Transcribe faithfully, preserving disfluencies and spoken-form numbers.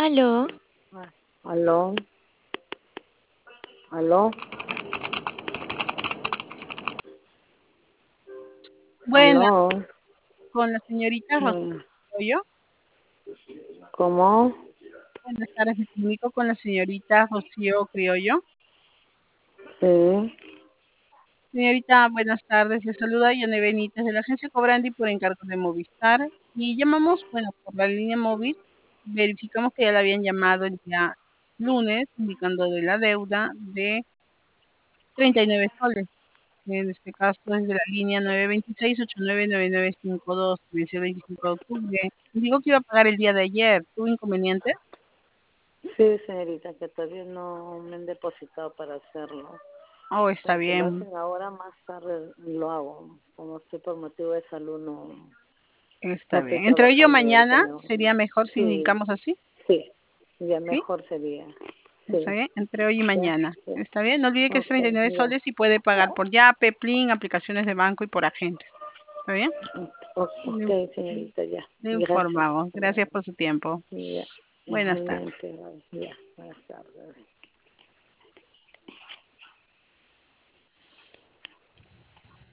Aló. Ah, Aló, aló, Buenas, aló. con la señorita Mm, Rocío. ¿Cómo? Buenas tardes, me comunico con la señorita Rocío Criollo. Sí, Señorita, buenas tardes. Le saluda Yone Benítez de la agencia Cobrandi por encargo de Movistar. Y llamamos, bueno, por la línea móvil. Verificamos que ya la habían llamado el día lunes, indicando de la deuda de treinta y nueve soles. En este caso, desde la línea nueve dos seis, ocho nueve nueve nueve cinco dos, que venció el veinticinco de octubre. Digo que iba a pagar el día de ayer. ¿Tuvo inconveniente? sí, señorita, que todavía no me han depositado para hacerlo. Oh, está Pero si lo bien. hacen ahora, más tarde lo hago. Como estoy por motivo de salud, no, no Está estoy bien. Entre hoy o trabajando ahorita. mañana No. sería mejor si Sí, indicamos así, sí, ya ¿sí? mejor sería. Está Sí, bien. Entre hoy y ya, mañana. ya. Está bien. No olvide que es Ok, treinta y nueve ya. soles y puede pagar por Yape, Plin, aplicaciones de banco y por agentes. ¿Está bien? O- Le, ok, señorita, ya. le Gracias. informamos. Gracias por su tiempo. Ya, Buenas tardes. igualmente. Ya, buenas tardes.